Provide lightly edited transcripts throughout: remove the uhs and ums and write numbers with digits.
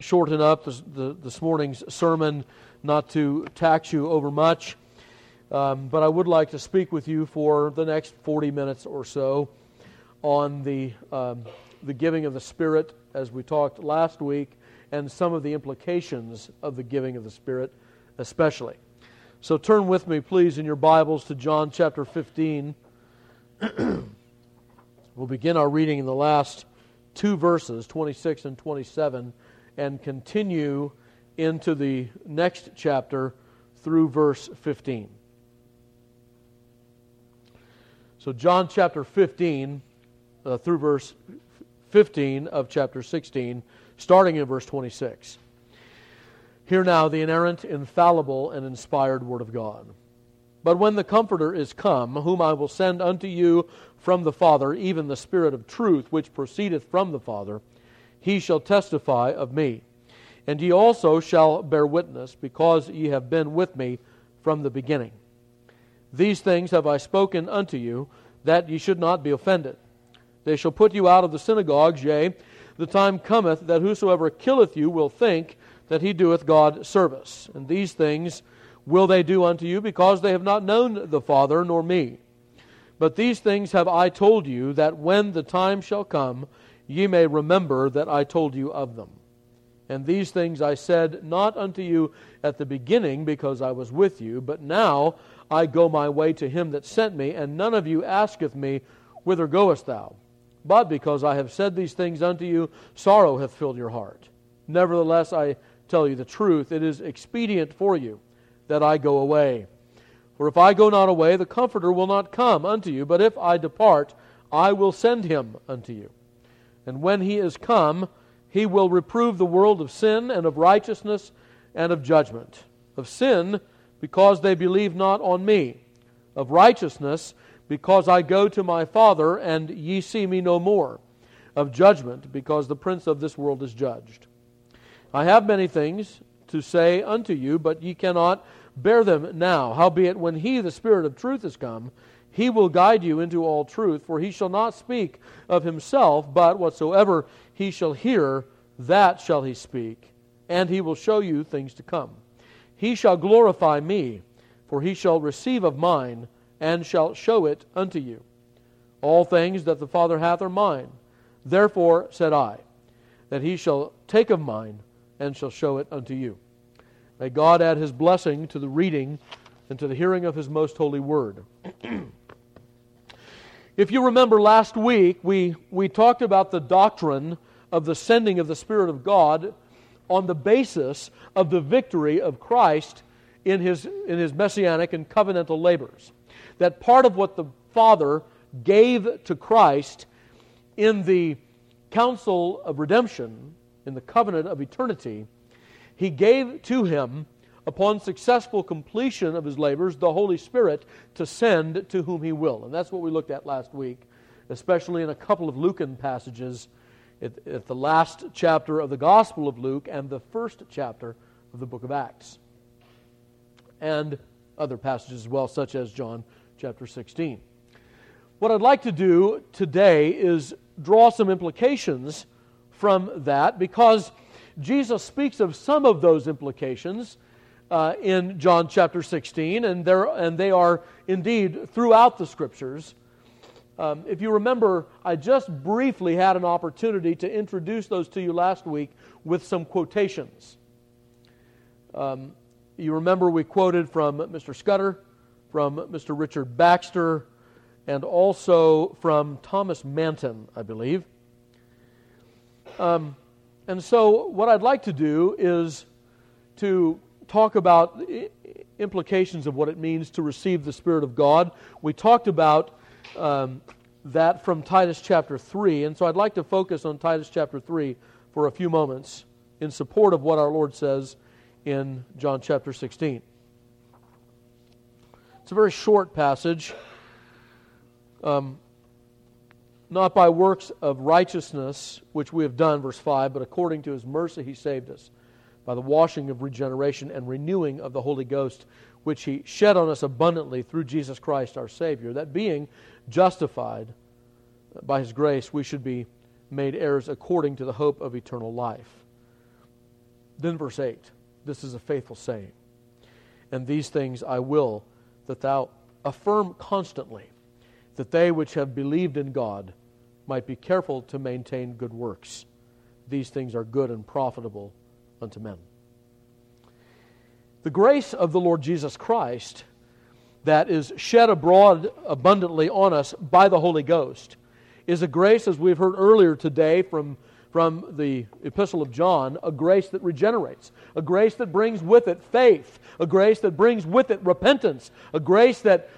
shorten up this morning's sermon, not to tax you over much. But I would like to speak with you for the next 40 minutes or so on the giving of the Spirit, as we talked last week, and some of the implications of the giving of the Spirit especially. So turn with me, please, in your Bibles to John chapter 15. We'll begin our reading in the last two verses, 26 and 27, and continue into the next chapter through verse 15. So John chapter 15 through verse 15 of chapter 16, starting in verse 26. Hear now the inerrant, infallible, and inspired Word of God. But when the Comforter is come, whom I will send unto you from the Father, even the Spirit of truth, which proceedeth from the Father, he shall testify of me. And ye also shall bear witness, because ye have been with me from the beginning. These things have I spoken unto you, that ye should not be offended. They shall put you out of the synagogues, yea, the time cometh that whosoever killeth you will think that he doeth God service. And these things will they do unto you, because they have not known the Father nor me. But these things have I told you, that when the time shall come, ye may remember that I told you of them. And these things I said not unto you at the beginning, because I was with you, but now I go my way to him that sent me, and none of you asketh me, Whither goest thou? But because I have said these things unto you, sorrow hath filled your heart. Nevertheless, I tell you the truth, it is expedient for you that I go away. For if I go not away, the Comforter will not come unto you, but if I depart, I will send him unto you. And when he is come, he will reprove the world of sin, and of righteousness, and of judgment. Of sin, because they believe not on me. Of righteousness, because I go to my Father, and ye see me no more. Of judgment, because the prince of this world is judged. I have many things to say unto you, but ye cannot bear them now. Howbeit, when he, the Spirit of truth, is come, he will guide you into all truth, for he shall not speak of himself, but whatsoever he shall hear, that shall he speak, and he will show you things to come. He shall glorify me, for he shall receive of mine, and shall show it unto you. All things that the Father hath are mine. Therefore said I, that he shall take of mine, and shall show it unto you. May God add his blessing to the reading and to the hearing of his most holy word. If you remember last week, we talked about the doctrine of the sending of the Spirit of God on the basis of the victory of Christ in his messianic and covenantal labors. That part of what the Father gave to Christ in the counsel of redemption, in the covenant of eternity, he gave to him, upon successful completion of his labors, the Holy Spirit to send to whom he will. And that's what we looked at last week, especially in a couple of Lucan passages at the last chapter of the Gospel of Luke and the first chapter of the book of Acts. And other passages as well, such as John chapter 16. What I'd like to do today is draw some implications from that, because Jesus speaks of some of those implications in John chapter 16, and they are indeed throughout the Scriptures. If you remember, I just briefly had an opportunity to introduce those to you last week with some quotations. You remember we quoted from Mr. Scudder, from Mr. Richard Baxter, and also from Thomas Manton, I believe. And so what I'd like to do is to talk about implications of what it means to receive the Spirit of God. We talked about that from Titus chapter 3, and so I'd like to focus on Titus chapter 3 for a few moments in support of what our Lord says in John chapter 16. It's a very short passage. Not by works of righteousness, which we have done, verse 5, but according to his mercy he saved us, by the washing of regeneration and renewing of the Holy Ghost, which he shed on us abundantly through Jesus Christ our Savior, that being justified by his grace, we should be made heirs according to the hope of eternal life. Then verse 8, this is a faithful saying. And these things I will that thou affirm constantly, that they which have believed in God might be careful to maintain good works. These things are good and profitable unto men. The grace of the Lord Jesus Christ that is shed abroad abundantly on us by the Holy Ghost is a grace, as we've heard earlier today from the Epistle of John, a grace that regenerates, a grace that brings with it faith, a grace that brings with it repentance, a grace that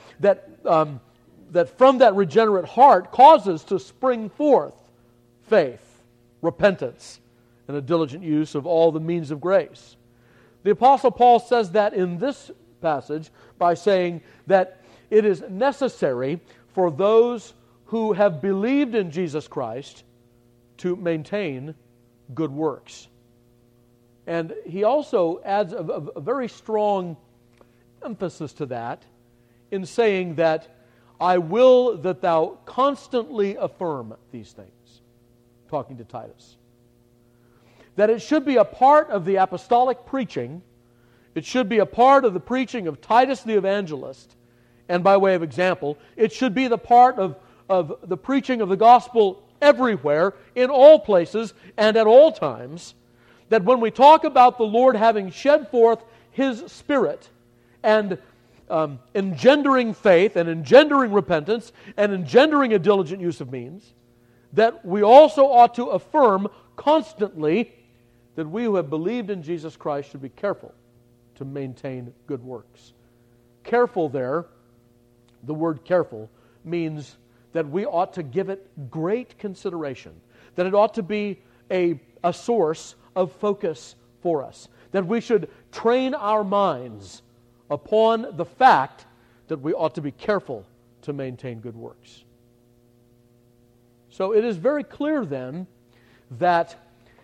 from that regenerate heart causes to spring forth faith, repentance, and a diligent use of all the means of grace. The Apostle Paul says that in this passage by saying that it is necessary for those who have believed in Jesus Christ to maintain good works. And he also adds a very strong emphasis to that in saying that I will that thou constantly affirm these things, talking to Titus. That it should be a part of the apostolic preaching, it should be a part of the preaching of Titus the evangelist, and by way of example, it should be the part of the preaching of the gospel everywhere, in all places, and at all times, that when we talk about the Lord having shed forth His Spirit and engendering faith and engendering repentance and engendering a diligent use of means, that we also ought to affirm constantly that we who have believed in Jesus Christ should be careful to maintain good works. Careful there, the word careful, means that we ought to give it great consideration, that it ought to be a source of focus for us, that we should train our minds upon the fact that we ought to be careful to maintain good works. So it is very clear then that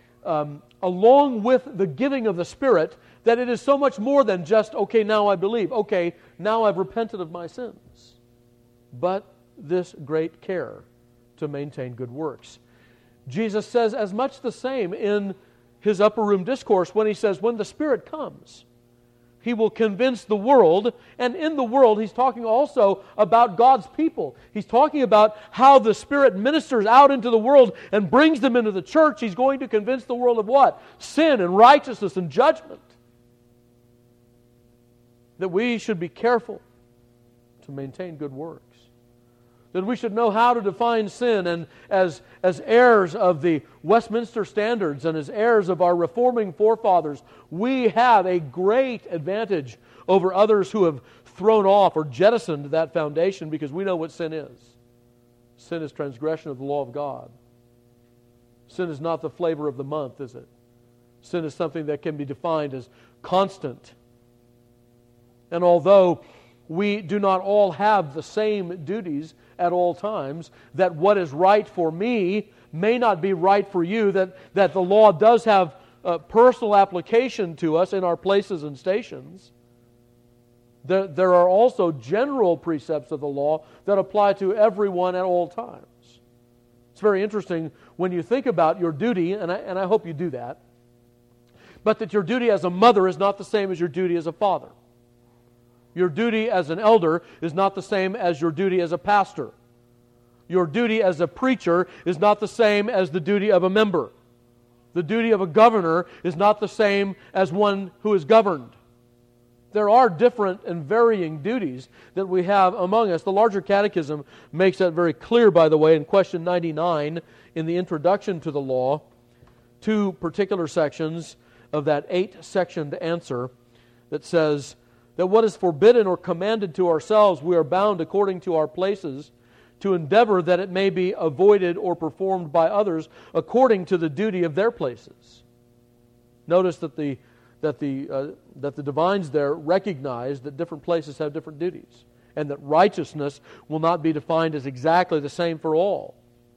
along with the giving of the Spirit, that it is so much more than just, okay, now I believe, okay, now I've repented of my sins. But this great care to maintain good works. Jesus says as much the same in His upper room discourse when He says, when the Spirit comes, He will convince the world, and in the world He's talking also about God's people. He's talking about how the Spirit ministers out into the world and brings them into the church. He's going to convince the world of what? Sin and righteousness and judgment. That we should be careful to maintain good works. That we should know how to define sin, and as heirs of the Westminster Standards and as heirs of our reforming forefathers, we have a great advantage over others who have thrown off or jettisoned that foundation, because we know what sin is. Sin is transgression of the law of God. Sin is not the flavor of the month, is it? Sin is something that can be defined as constant. And although we do not all have the same duties at all times, that what is right for me may not be right for you, that the law does have personal application to us in our places and stations, there are also general precepts of the law that apply to everyone at all times. It's very interesting when you think about your duty, and I hope you do that, but that your duty as a mother is not the same as your duty as a father. Your duty as an elder is not the same as your duty as a pastor. Your duty as a preacher is not the same as the duty of a member. The duty of a governor is not the same as one who is governed. There are different and varying duties that we have among us. The Larger Catechism makes that very clear, by the way, in question 99 in the introduction to the law, 2 particular sections of that 8-sectioned answer that says that what is forbidden or commanded to ourselves, we are bound according to our places to endeavor that it may be avoided or performed by others according to the duty of their places. Notice that the divines there recognize that different places have different duties, and that righteousness will not be defined as exactly the same for all.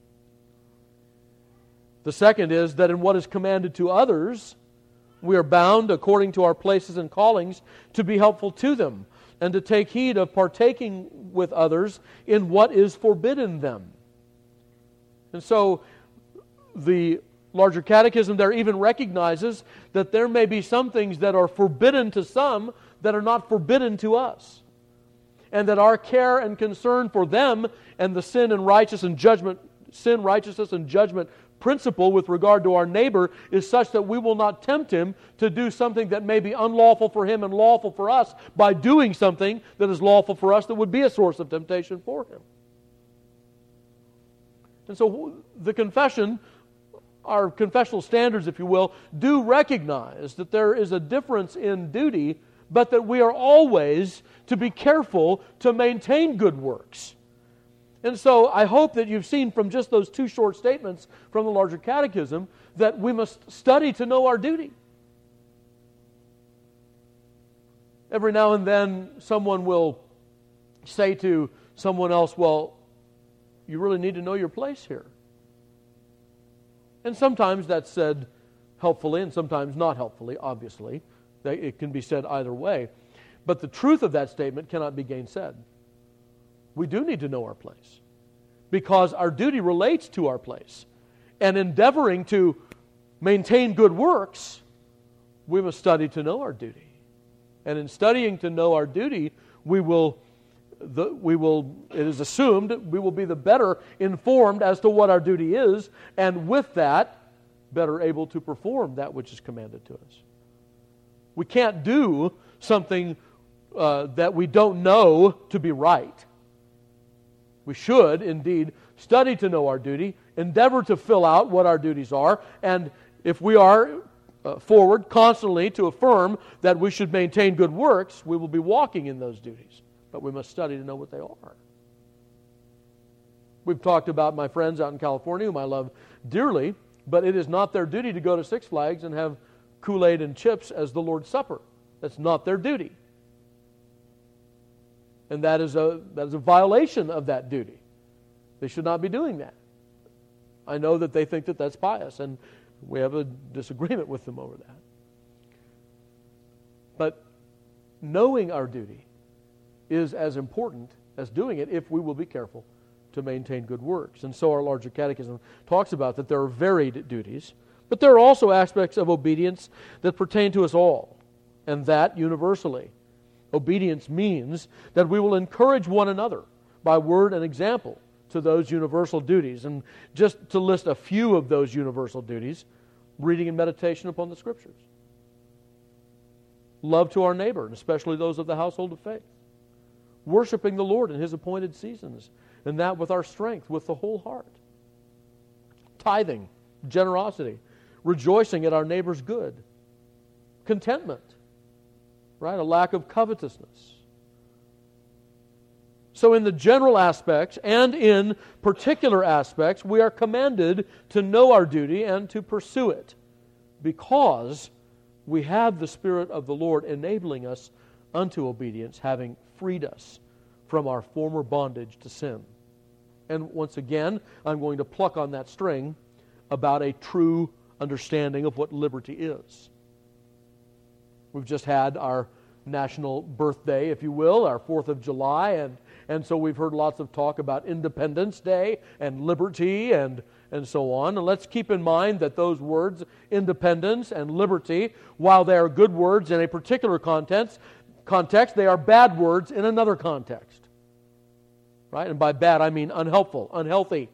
The second is that in what is commanded to others, we are bound, according to our places and callings, to be helpful to them and to take heed of partaking with others in what is forbidden them. And so the Larger Catechism there even recognizes that there may be some things that are forbidden to some that are not forbidden to us. And that our care and concern for them and the sin, righteousness, and judgment principle with regard to our neighbor is such that we will not tempt him to do something that may be unlawful for him and lawful for us by doing something that is lawful for us that would be a source of temptation for him. And so the confession, our confessional standards, if you will, do recognize that there is a difference in duty, but that we are always to be careful to maintain good works. And so I hope that you've seen from just those two short statements from the Larger Catechism that we must study to know our duty. Every now and then someone will say to someone else, well, you really need to know your place here. And sometimes that's said helpfully and sometimes not helpfully, obviously. It can be said either way. But the truth of that statement cannot be gainsaid. We do need to know our place because our duty relates to our place. And endeavoring to maintain good works, we must study to know our duty. And in studying to know our duty, it is assumed we will be the better informed as to what our duty is, and with that, better able to perform that which is commanded to us. We can't do something that we don't know to be right. We should, indeed, study to know our duty, endeavor to fill out what our duties are, and if we are forward constantly to affirm that we should maintain good works, we will be walking in those duties. But we must study to know what they are. We've talked about my friends out in California, whom I love dearly, but it is not their duty to go to Six Flags and have Kool-Aid and chips as the Lord's Supper. That's not their duty. And that is a violation of that duty. They should not be doing that. I know that they think that that's pious, and we have a disagreement with them over that. But knowing our duty is as important as doing it if we will be careful to maintain good works. And so our Larger Catechism talks about that there are varied duties, but there are also aspects of obedience that pertain to us all, and that universally. Obedience means that we will encourage one another by word and example to those universal duties. And just to list a few of those universal duties, reading and meditation upon the Scriptures. Love to our neighbor, and especially those of the household of faith. Worshiping the Lord in His appointed seasons, and that with our strength, with the whole heart. Tithing, generosity, rejoicing at our neighbor's good. Contentment, right? A lack of covetousness. So in the general aspects and in particular aspects, we are commanded to know our duty and to pursue it because we have the Spirit of the Lord enabling us unto obedience, having freed us from our former bondage to sin. And once again, I'm going to pluck on that string about a true understanding of what liberty is. We've just had our national birthday, if you will, our 4th of July, and so we've heard lots of talk about Independence Day and liberty and so on. And let's keep in mind that those words, independence and liberty, while they are good words in a particular context, they are bad words in another context. Right? And by bad, I mean unhelpful, unhealthy.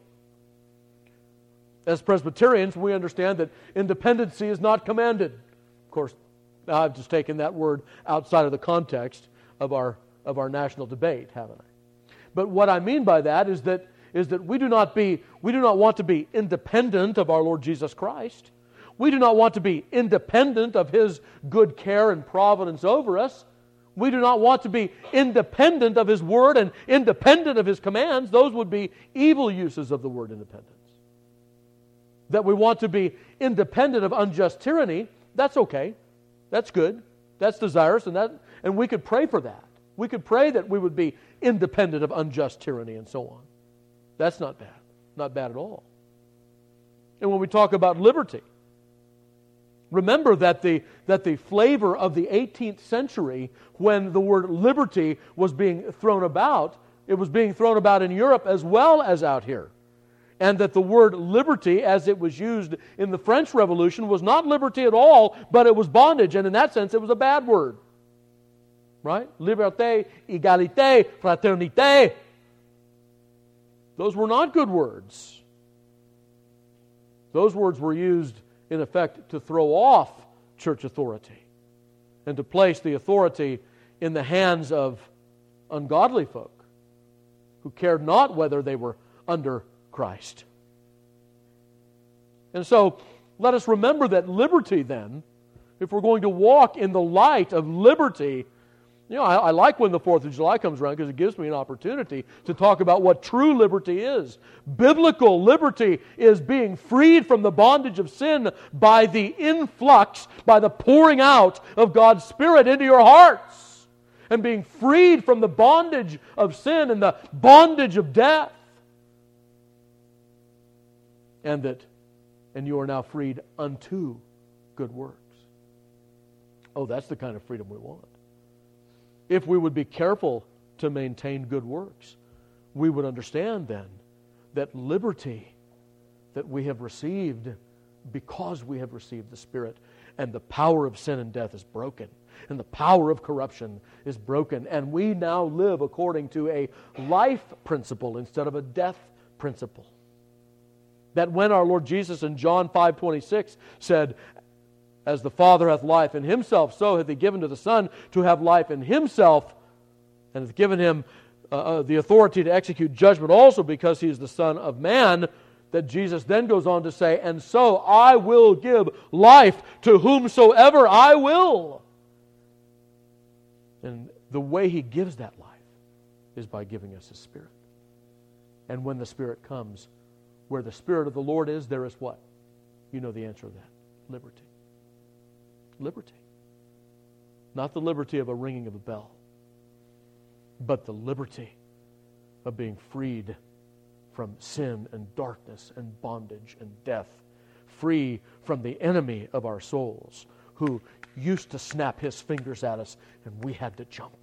As Presbyterians, we understand that independency is not commanded. Of course, I've just taken that word outside of the context of our national debate, haven't I? But what I mean by that is that we do not want to be independent of our Lord Jesus Christ. We do not want to be independent of His good care and providence over us. We do not want to be independent of His Word and independent of His commands. Those would be evil uses of the word independence. That we want to be independent of unjust tyranny, that's okay. That's good. That's desirous, and we could pray for that. We could pray that we would be independent of unjust tyranny and so on. That's not bad. Not bad at all. And when we talk about liberty, remember that the flavor of the 18th century, when the word liberty was being thrown about, it was being thrown about in Europe as well as out here. and that the word liberty, as it was used in the French Revolution, was not liberty at all, but it was bondage, and in that sense it was a bad word. Right? Liberté, égalité, fraternité. Those were not good words. Those words were used, in effect, to throw off church authority and to place the authority in the hands of ungodly folk who cared not whether they were under Christ. And so, let us remember that liberty then, if we're going to walk in the light of liberty, I like when the 4th of July comes around because it gives me an opportunity to talk about what true liberty is. Biblical liberty is being freed from the bondage of sin by the influx, by the pouring out of God's Spirit into your hearts, and being freed from the bondage of sin and the bondage of death. And you are now freed unto good works. Oh, that's the kind of freedom we want. If we would be careful to maintain good works, we would understand then that liberty that we have received because we have received the Spirit, and the power of sin and death is broken, and the power of corruption is broken, and we now live according to a life principle instead of a death principle. That when our Lord Jesus in John 5:26 said, "As the Father hath life in Himself, so hath He given to the Son to have life in Himself, and hath given Him the authority to execute judgment also because He is the Son of Man," that Jesus then goes on to say, "And so I will give life to whomsoever I will." And the way He gives that life is by giving us His Spirit. And when the Spirit comes, where the Spirit of the Lord is, there is what? You know the answer to that. Liberty. Liberty. Not the liberty of a ringing of a bell, but the liberty of being freed from sin and darkness and bondage and death, free from the enemy of our souls who used to snap his fingers at us and we had to jump.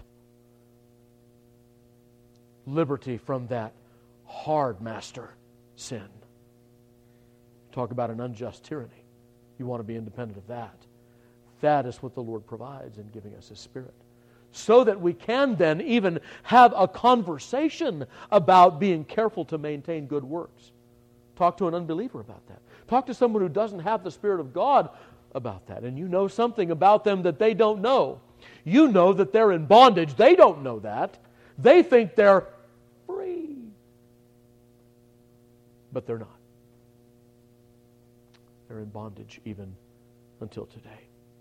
Liberty from that hard master, sin. Talk about an unjust tyranny. You want to be independent of that. That is what the Lord provides in giving us His Spirit. So that we can then even have a conversation about being careful to maintain good works. Talk to an unbeliever about that. Talk to someone who doesn't have the Spirit of God about that. And you know something about them that they don't know. You know that they're in bondage. They don't know that. They think they're free. But they're not. They're in bondage even until today.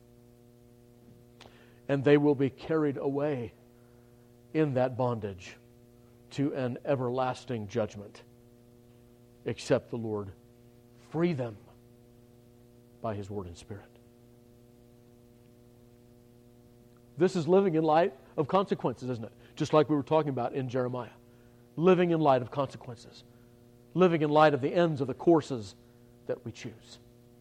And they will be carried away in that bondage to an everlasting judgment, except the Lord free them by His Word and Spirit. This is living in light of consequences, isn't it? Just like we were talking about in Jeremiah. Living in light of consequences. Living in light of the ends of the courses that we choose.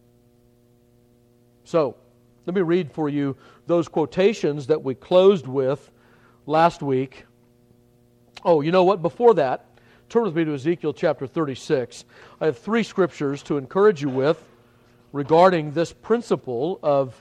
So, let me read for you those quotations that we closed with last week. Oh, you know what? Before that, turn with me to Ezekiel chapter 36. I have 3 scriptures to encourage you with regarding this principle of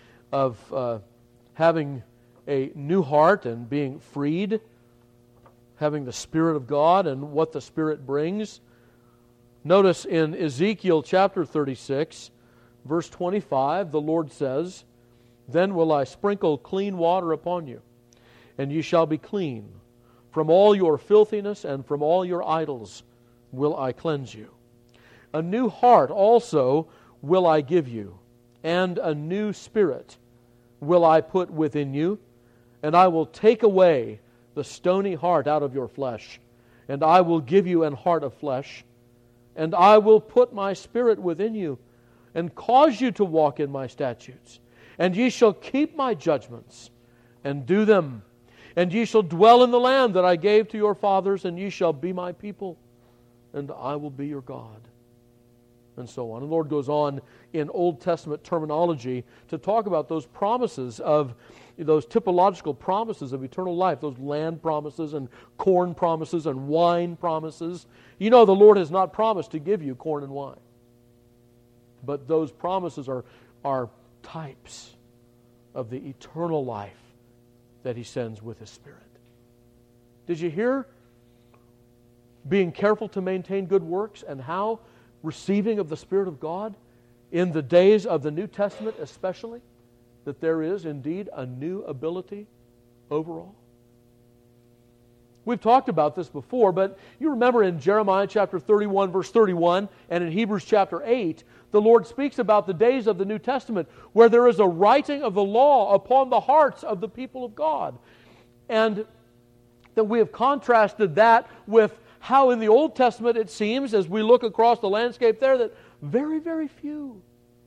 having a new heart and being freed, having the Spirit of God and what the Spirit brings. Notice in Ezekiel chapter 36, verse 25, the Lord says, "Then will I sprinkle clean water upon you, and ye shall be clean. From all your filthiness and from all your idols will I cleanse you. A new heart also will I give you, and a new spirit will I put within you, and I will take away the stony heart out of your flesh, and I will give you an heart of flesh, and I will put my Spirit within you, and cause you to walk in my statutes. And ye shall keep my judgments, and do them. And ye shall dwell in the land that I gave to your fathers, and ye shall be my people, and I will be your God." and so on. And the Lord goes on in Old Testament terminology to talk about those promises of, those typological promises of eternal life, those land promises and corn promises and wine promises. You know the Lord has not promised to give you corn and wine. But those promises are types of the eternal life that He sends with His Spirit. Did you hear being careful to maintain good works and how receiving of the Spirit of God in the days of the New Testament especially, that there is indeed a new ability overall? We've talked about this before, but you remember in Jeremiah chapter 31, verse 31, and in Hebrews chapter 8, the Lord speaks about the days of the New Testament where there is a writing of the law upon the hearts of the people of God. And that we have contrasted that with how in the Old Testament it seems, as we look across the landscape there, that very, very few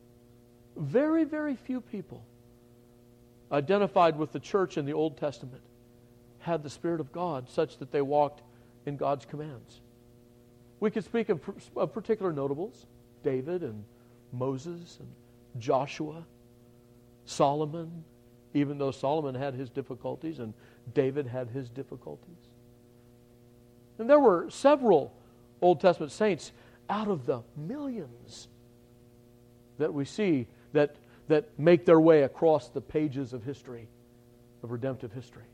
people identified with the church in the Old Testament had the Spirit of God such that they walked in God's commands. We could speak of particular notables, David and Moses and Joshua, Solomon, even though Solomon had his difficulties and David had his difficulties. And there were several Old Testament saints out of the millions that we see that make their way across the pages of history, of redemptive history.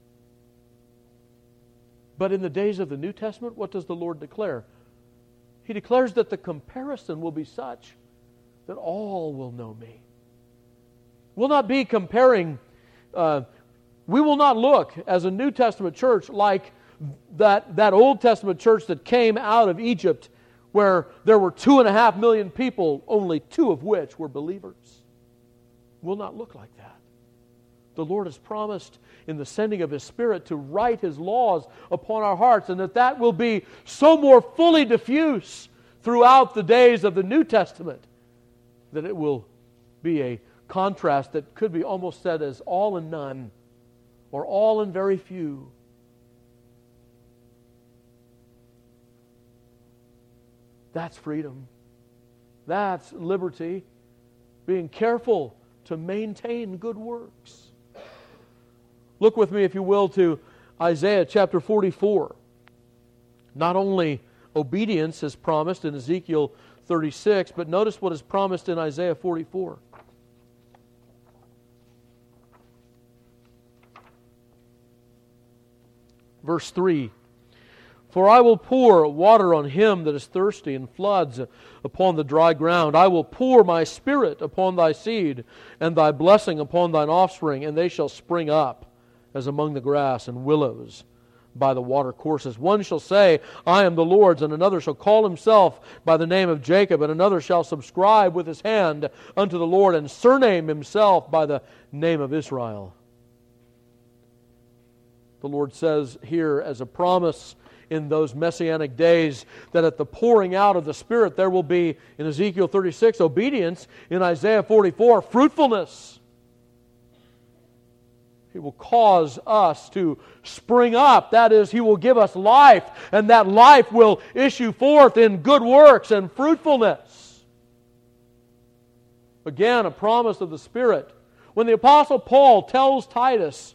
But in the days of the New Testament, what does the Lord declare? He declares that the comparison will be such that all will know me. We'll not be comparing, we will not look as a New Testament church like that Old Testament church that came out of Egypt where there were 2.5 million people, only 2 of which were believers. We'll not look like that. The Lord has promised in the sending of His Spirit to write His laws upon our hearts, and that will be so more fully diffuse throughout the days of the New Testament that it will be a contrast that could be almost said as all and none, or all and very few. That's freedom. That's liberty. Being careful to maintain good works. Look with me, if you will, to Isaiah chapter 44. Not only obedience is promised in Ezekiel 36, but notice what is promised in Isaiah 44. Verse 3. For I will pour water on him that is thirsty, and floods upon the dry ground. I will pour my Spirit upon thy seed, and thy blessing upon thine offspring, and they shall spring up as among the grass and willows by the water courses. One shall say, I am the Lord's, and another shall call himself by the name of Jacob, and another shall subscribe with his hand unto the Lord, and surname himself by the name of Israel. The Lord says here as a promise in those messianic days that at the pouring out of the Spirit there will be, in Ezekiel 36, obedience, in Isaiah 44, fruitfulness. He will cause us to spring up. That is, He will give us life, and that life will issue forth in good works and fruitfulness. Again, a promise of the Spirit. When the Apostle Paul tells Titus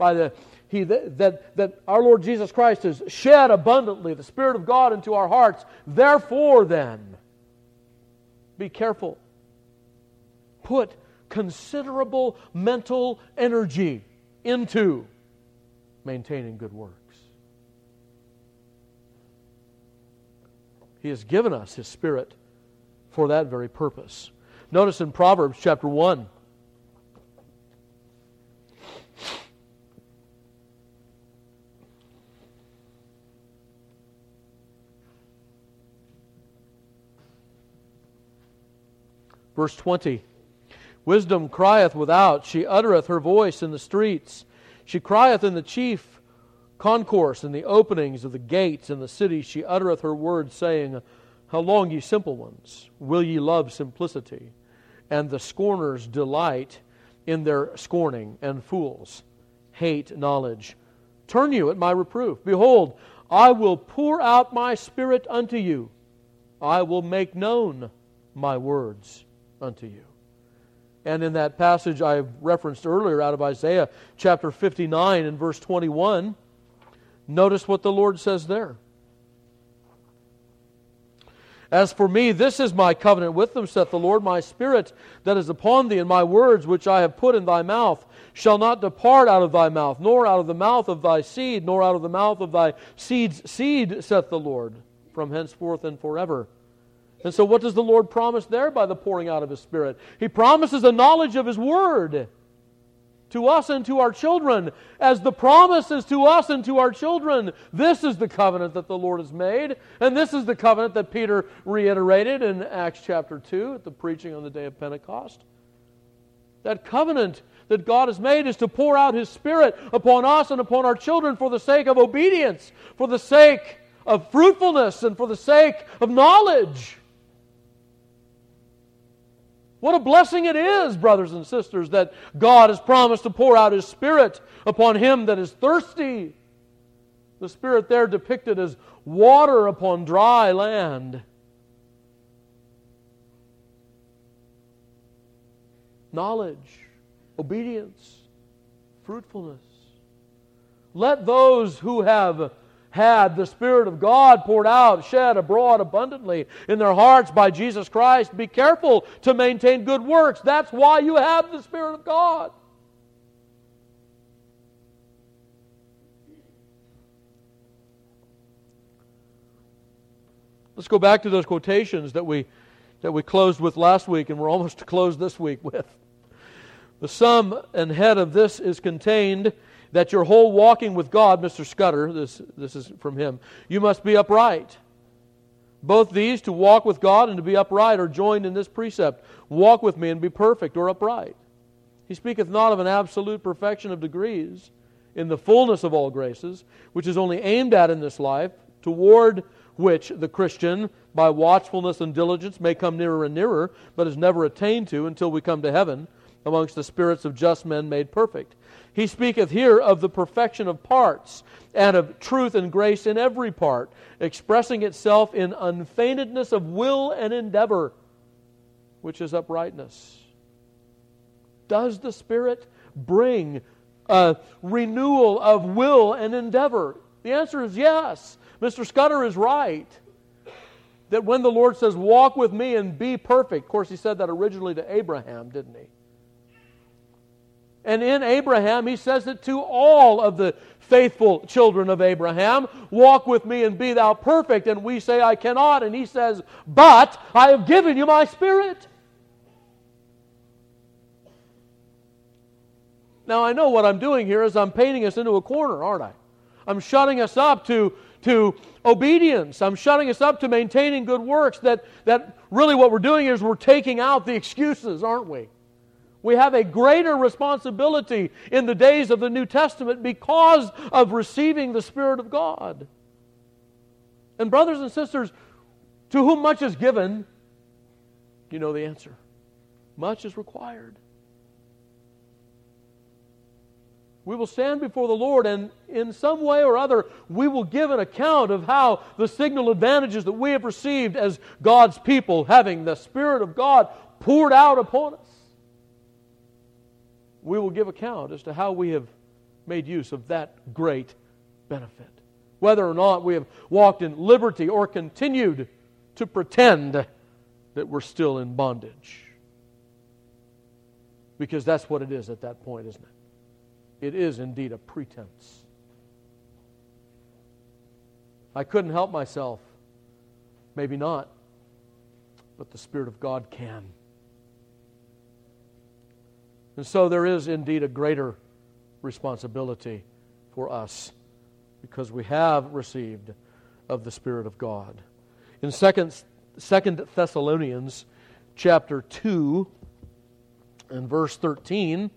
that our Lord Jesus Christ has shed abundantly the Spirit of God into our hearts, therefore then, be careful. Put considerable mental energy into maintaining good works. He has given us His Spirit for that very purpose. Notice in Proverbs chapter 1, verse 20, Wisdom crieth without, she uttereth her voice in the streets. She crieth in the chief concourse, in the openings of the gates in the city. She uttereth her words, saying, How long, ye simple ones, will ye love simplicity? And the scorners delight in their scorning, and fools hate knowledge. Turn you at my reproof. Behold, I will pour out my Spirit unto you. I will make known my words unto you. And in that passage I referenced earlier out of Isaiah chapter 59 and verse 21, notice what the Lord says there. As for me, this is my covenant with them, saith the Lord, my spirit that is upon thee, and my words which I have put in thy mouth shall not depart out of thy mouth, nor out of the mouth of thy seed, nor out of the mouth of thy seed's seed, saith the Lord, from henceforth and forever. And so what does the Lord promise there by the pouring out of His Spirit? He promises a knowledge of His Word to us and to our children, as the promise is to us and to our children. This is the covenant that the Lord has made, and this is the covenant that Peter reiterated in Acts chapter 2 at the preaching on the day of Pentecost. That covenant that God has made is to pour out His Spirit upon us and upon our children for the sake of obedience, for the sake of fruitfulness, and for the sake of knowledge. What a blessing it is, brothers and sisters, that God has promised to pour out His Spirit upon him that is thirsty. The Spirit there depicted as water upon dry land. Knowledge, obedience, fruitfulness. Let those who have had the Spirit of God poured out, shed abroad abundantly in their hearts by Jesus Christ, be careful to maintain good works. That's why you have the Spirit of God. Let's go back to those quotations that we closed with last week, and we're almost to close this week with. The sum and head of this is contained that your whole walking with God, Mr. Scudder, this is from him, you must be upright. Both these, to walk with God and to be upright, are joined in this precept. Walk with me and be perfect or upright. He speaketh not of an absolute perfection of degrees in the fullness of all graces, which is only aimed at in this life, toward which the Christian, by watchfulness and diligence, may come nearer and nearer, but is never attained to until we come to heaven, amongst the spirits of just men made perfect. He speaketh here of the perfection of parts, and of truth and grace in every part, expressing itself in unfeignedness of will and endeavor, which is uprightness. Does the Spirit bring a renewal of will and endeavor? The answer is yes. Mr. Scudder is right. That when the Lord says, walk with me and be perfect, of course He said that originally to Abraham, didn't He? And in Abraham, He says it to all of the faithful children of Abraham. Walk with me and be thou perfect. And we say, I cannot. And He says, but I have given you my Spirit. Now I know what I'm doing here is I'm painting us into a corner, aren't I? I'm shutting us up to obedience. I'm shutting us up to maintaining good works. That really what we're doing is we're taking out the excuses, aren't we? We have a greater responsibility in the days of the New Testament because of receiving the Spirit of God. And brothers and sisters, to whom much is given, you know the answer. Much is required. We will stand before the Lord, and in some way or other, we will give an account of how the signal advantages that we have received as God's people, having the Spirit of God poured out upon us. We will give account as to how we have made use of that great benefit. Whether or not we have walked in liberty or continued to pretend that we're still in bondage. Because that's what it is at that point, isn't it? It is indeed a pretense. I couldn't help myself. Maybe not. But the Spirit of God can. And so there is indeed a greater responsibility for us because we have received of the Spirit of God. In 2 Thessalonians chapter 2 and verse 13,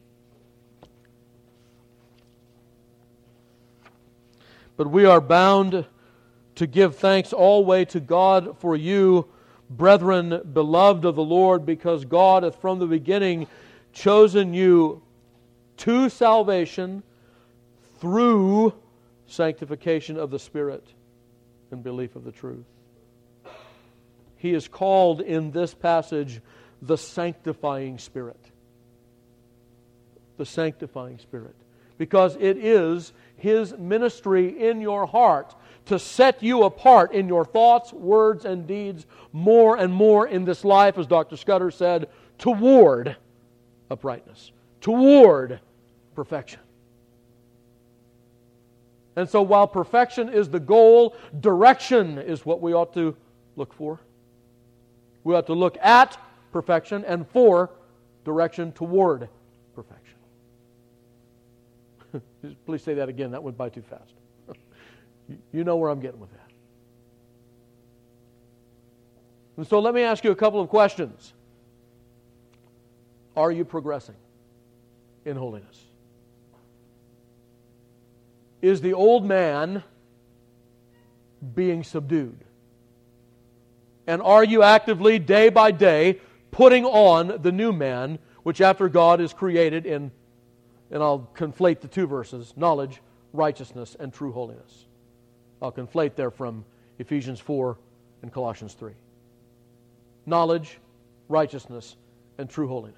but we are bound to give thanks always to God for you, brethren, beloved of the Lord, because God hath from the beginning chosen you to salvation through sanctification of the Spirit and belief of the truth. he is called in this passage the sanctifying Spirit. The sanctifying Spirit. Because it is His ministry in your heart to set you apart in your thoughts, words, and deeds more and more in this life, as Dr. Scudder said, toward uprightness, toward perfection. And so while perfection is the goal, direction is what we ought to look for. We ought to look at perfection and for direction toward perfection. Please say that again. That went by too fast. You know where I'm getting with that. And so let me ask you a couple of questions. Are you progressing in holiness? Is the old man being subdued? And are you actively, day by day, putting on the new man, which after God is created in, and I'll conflate the two verses, knowledge, righteousness, and true holiness. I'll conflate there from Ephesians 4 and Colossians 3. Knowledge, righteousness, and true holiness.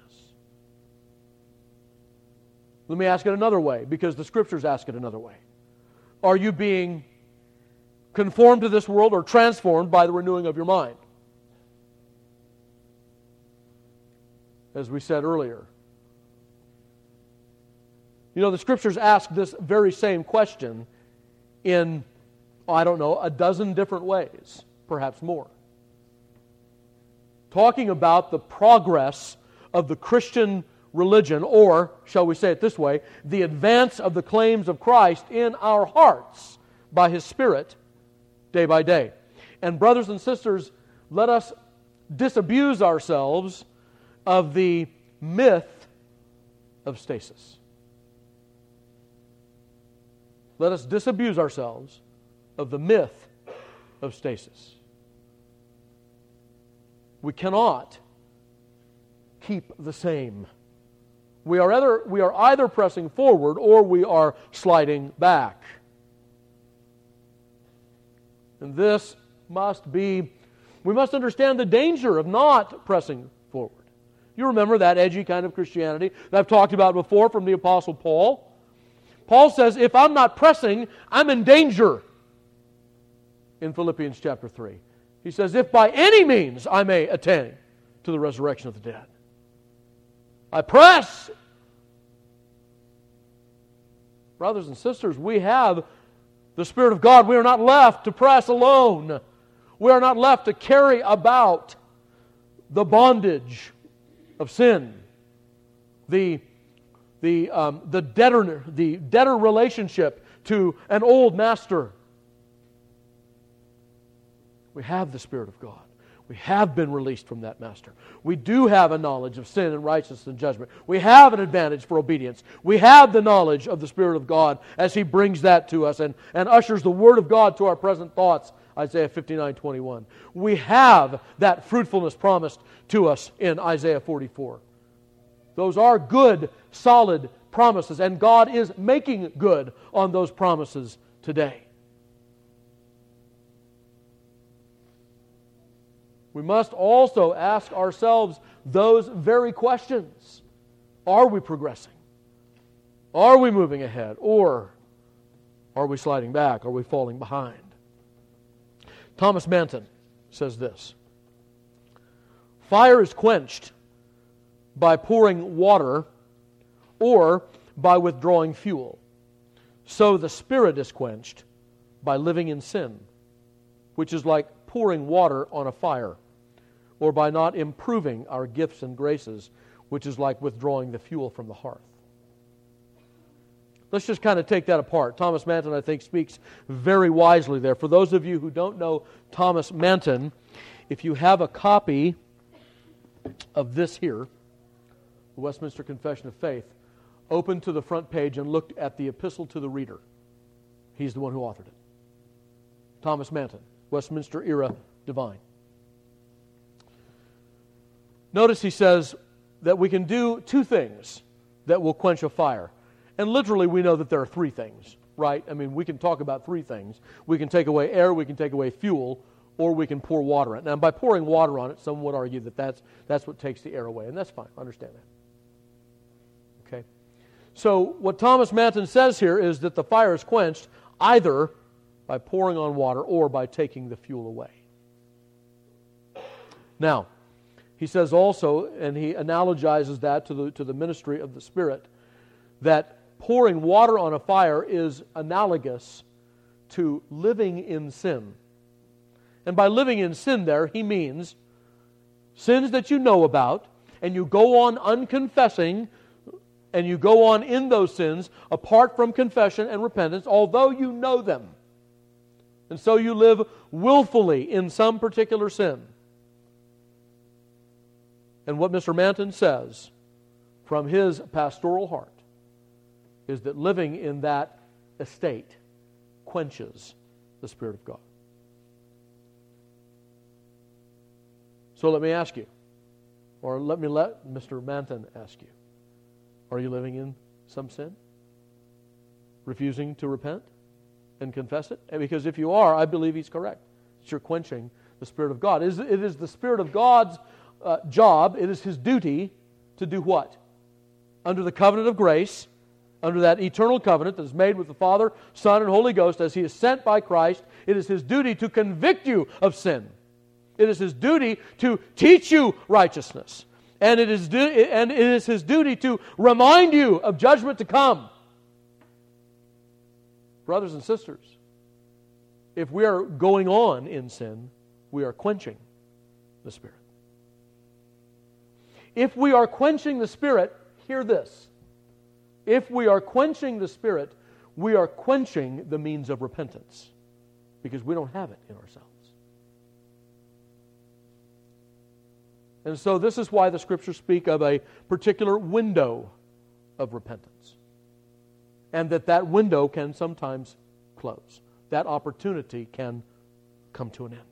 Let me ask it another way, because the Scriptures ask it another way. Are you being conformed to this world or transformed by the renewing of your mind? As we said earlier. You know, the Scriptures ask this very same question in, a dozen different ways, perhaps more. Talking about the progress of the Christian religion, or, shall we say it this way, the advance of the claims of Christ in our hearts by His Spirit day by day. And brothers and sisters, let us disabuse ourselves of the myth of stasis. Let us disabuse ourselves of the myth of stasis. We cannot keep the same. We are either pressing forward or we are sliding back. And this we must understand the danger of not pressing forward. You remember that edgy kind of Christianity that I've talked about before from the Apostle Paul? Paul says, if I'm not pressing, I'm in danger. In Philippians chapter 3. He says, if by any means I may attain to the resurrection of the dead. I press. Brothers and sisters, we have the Spirit of God. We are not left to press alone. We are not left to carry about the bondage of sin, the debtor relationship to an old master. We have the Spirit of God. We have been released from that master. We do have a knowledge of sin and righteousness and judgment. We have an advantage for obedience. We have the knowledge of the Spirit of God as He brings that to us and ushers the Word of God to our present thoughts, Isaiah 59:21. We have that fruitfulness promised to us in Isaiah 44. Those are good, solid promises, and God is making good on those promises today. We must also ask ourselves those very questions. Are we progressing? Are we moving ahead? Or are we sliding back? Are we falling behind? Thomas Manton says this: fire is quenched by pouring water or by withdrawing fuel. So the Spirit is quenched by living in sin, which is like pouring water on a fire, or by not improving our gifts and graces, which is like withdrawing the fuel from the hearth. Let's just kind of take that apart. Thomas Manton, I think, speaks very wisely there. For those of you who don't know Thomas Manton, if you have a copy of this here, the Westminster Confession of Faith, open to the front page and look at the Epistle to the Reader. He's the one who authored it. Thomas Manton, Westminster Era Divine. Notice he says that we can do two things that will quench a fire. And literally we know that there are three things, right? I mean, we can talk about three things. We can take away air, we can take away fuel, or we can pour water on it. Now, by pouring water on it, some would argue that that's what takes the air away, and that's fine. I understand that. Okay? So what Thomas Manton says here is that the fire is quenched either by pouring on water or by taking the fuel away. Now, he says also, and he analogizes that to the ministry of the Spirit, that pouring water on a fire is analogous to living in sin. And by living in sin there, he means sins that you know about, and you go on unconfessing, and you go on in those sins apart from confession and repentance, although you know them. And so you live willfully in some particular sin. And what Mr. Manton says from his pastoral heart is that living in that estate quenches the Spirit of God. So let me ask you, or let Mr. Manton ask you, are you living in some sin? Refusing to repent and confess it? And because if you are, I believe he's correct. You're quenching the Spirit of God. It is the Spirit of God's job, it is his duty to do what? Under the covenant of grace, under that eternal covenant that is made with the Father, Son, and Holy Ghost, as he is sent by Christ, it is his duty to convict you of sin. It is his duty to teach you righteousness. And it is his duty to remind you of judgment to come. Brothers and sisters, if we are going on in sin, we are quenching the Spirit. If we are quenching the Spirit, hear this. If we are quenching the Spirit, we are quenching the means of repentance, because we don't have it in ourselves. And so this is why the Scriptures speak of a particular window of repentance, and that window can sometimes close. That opportunity can come to an end.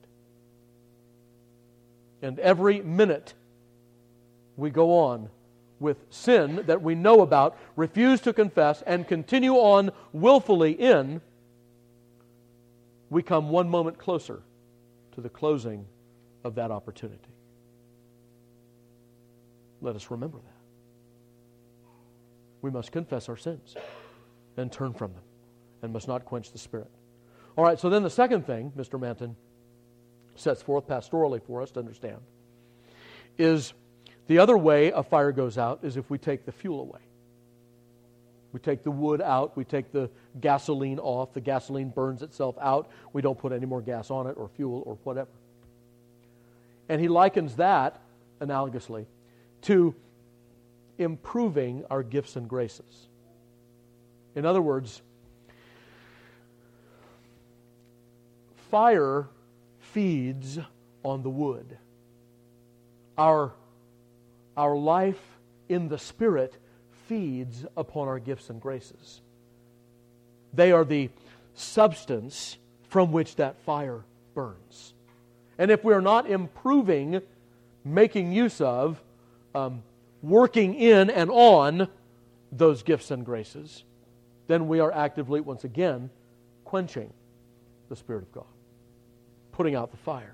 And every minute we go on with sin that we know about, refuse to confess, and continue on willfully in, we come one moment closer to the closing of that opportunity. Let us remember that. We must confess our sins and turn from them, and must not quench the Spirit. All right, so then the second thing Mr. Manton sets forth pastorally for us to understand is the other way a fire goes out is if we take the fuel away. We take the wood out, we take the gasoline off, the gasoline burns itself out, we don't put any more gas on it or fuel or whatever. And he likens that, analogously, to improving our gifts and graces. In other words, fire feeds on the wood. Our life in the Spirit feeds upon our gifts and graces. They are the substance from which that fire burns. And if we are not improving, making use of, working in and on those gifts and graces, then we are actively, once again, quenching the Spirit of God, putting out the fire.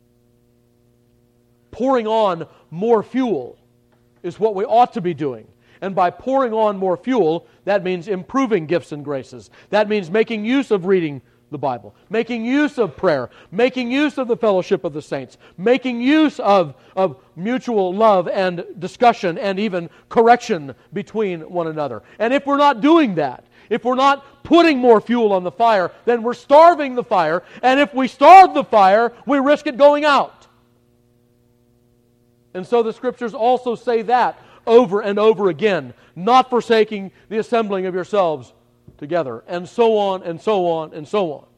Pouring on more fuel is what we ought to be doing. And by pouring on more fuel, that means improving gifts and graces. That means making use of reading the Bible, making use of prayer, making use of the fellowship of the saints, making use of mutual love and discussion and even correction between one another. And if we're not doing that, if we're not putting more fuel on the fire, then we're starving the fire. And if we starve the fire, we risk it going out. And so the Scriptures also say that over and over again, not forsaking the assembling of yourselves together, and so on, and so on, and so on.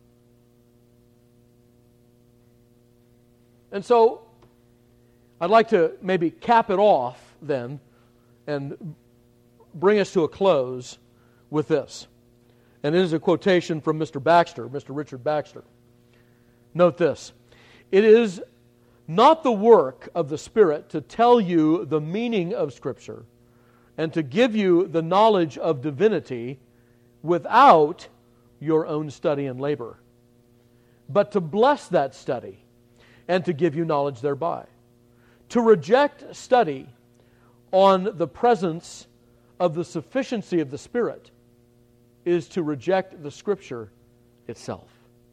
And so, I'd like to maybe cap it off then, and bring us to a close with this. And it is a quotation from Mr. Baxter, Mr. Richard Baxter. Note this: it is not the work of the Spirit to tell you the meaning of Scripture and to give you the knowledge of divinity without your own study and labor. but to bless that study and to give you knowledge thereby. To reject study on the presence of the sufficiency of the Spirit is to reject the Scripture itself.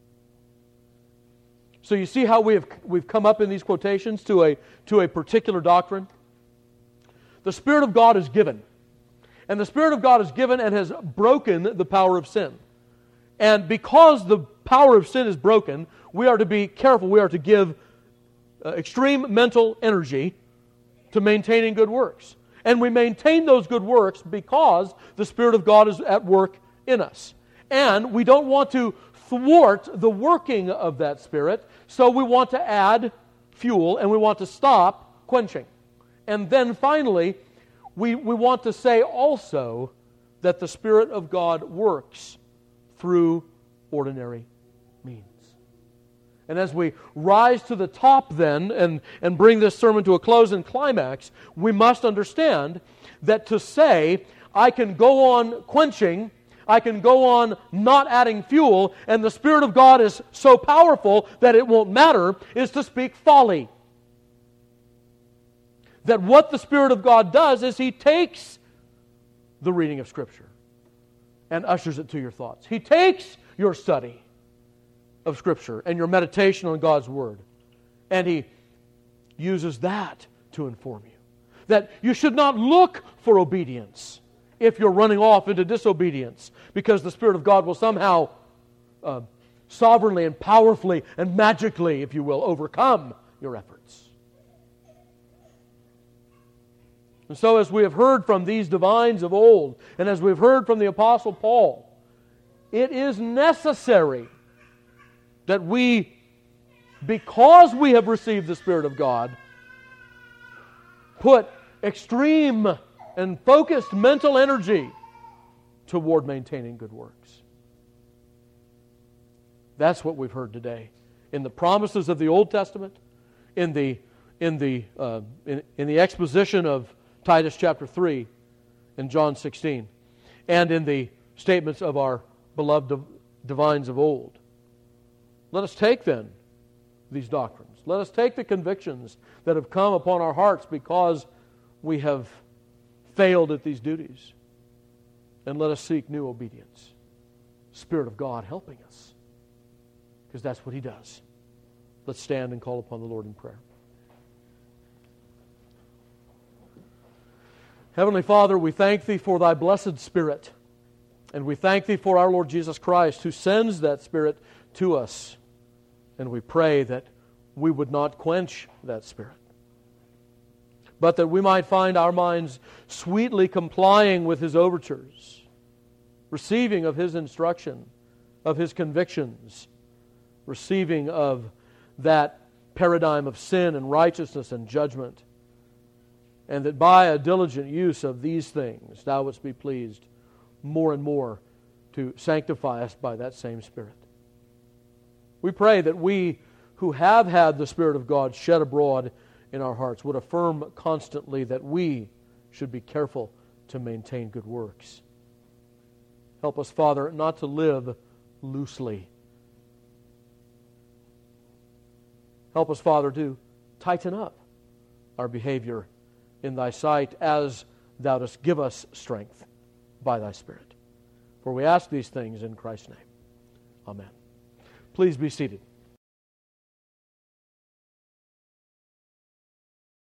So you see how we've come up in these quotations to a particular doctrine? The Spirit of God is given. And the Spirit of God is given and has broken the power of sin. And because the power of sin is broken, we are to be careful. We are to give extreme mental energy to maintaining good works. And we maintain those good works because the Spirit of God is at work in us. And we don't want to thwart the working of that Spirit, so we want to add fuel and we want to stop quenching. And then finally, we want to say also that the Spirit of God works through ordinary means. And as we rise to the top then and bring this sermon to a close and climax, we must understand that to say, I can go on quenching, I can go on not adding fuel, and the Spirit of God is so powerful that it won't matter, is to speak folly. That what the Spirit of God does is He takes the reading of Scripture and ushers it to your thoughts. He takes your study of Scripture and your meditation on God's Word, and He uses that to inform you. That you should not look for obedience if you're running off into disobedience, because the Spirit of God will somehow sovereignly and powerfully and magically, if you will, overcome your efforts. And so as we have heard from these divines of old, and as we've heard from the Apostle Paul, it is necessary that we, because we have received the Spirit of God, put extreme and focused mental energy toward maintaining good works. That's what we've heard today in the promises of the Old Testament, in the exposition of Titus chapter 3 and John 16, and in the statements of our beloved divines of old. Let us take then these doctrines. Let us take the convictions that have come upon our hearts because we have failed at these duties, and let us seek new obedience. Spirit of God helping us, because that's what He does. Let's stand and call upon the Lord in prayer. Heavenly Father, we thank Thee for Thy blessed Spirit, and we thank Thee for our Lord Jesus Christ, who sends that Spirit to us, and we pray that we would not quench that Spirit, but that we might find our minds sweetly complying with His overtures, receiving of His instruction, of His convictions, receiving of that paradigm of sin and righteousness and judgment, and that by a diligent use of these things Thou wouldst be pleased more and more to sanctify us by that same Spirit. We pray that we who have had the Spirit of God shed abroad in our hearts would affirm constantly that we should be careful to maintain good works. Help us, Father, not to live loosely. Help us, Father, to tighten up our behavior in Thy sight as Thou dost give us strength by Thy Spirit. For we ask these things in Christ's name. Amen. Please be seated.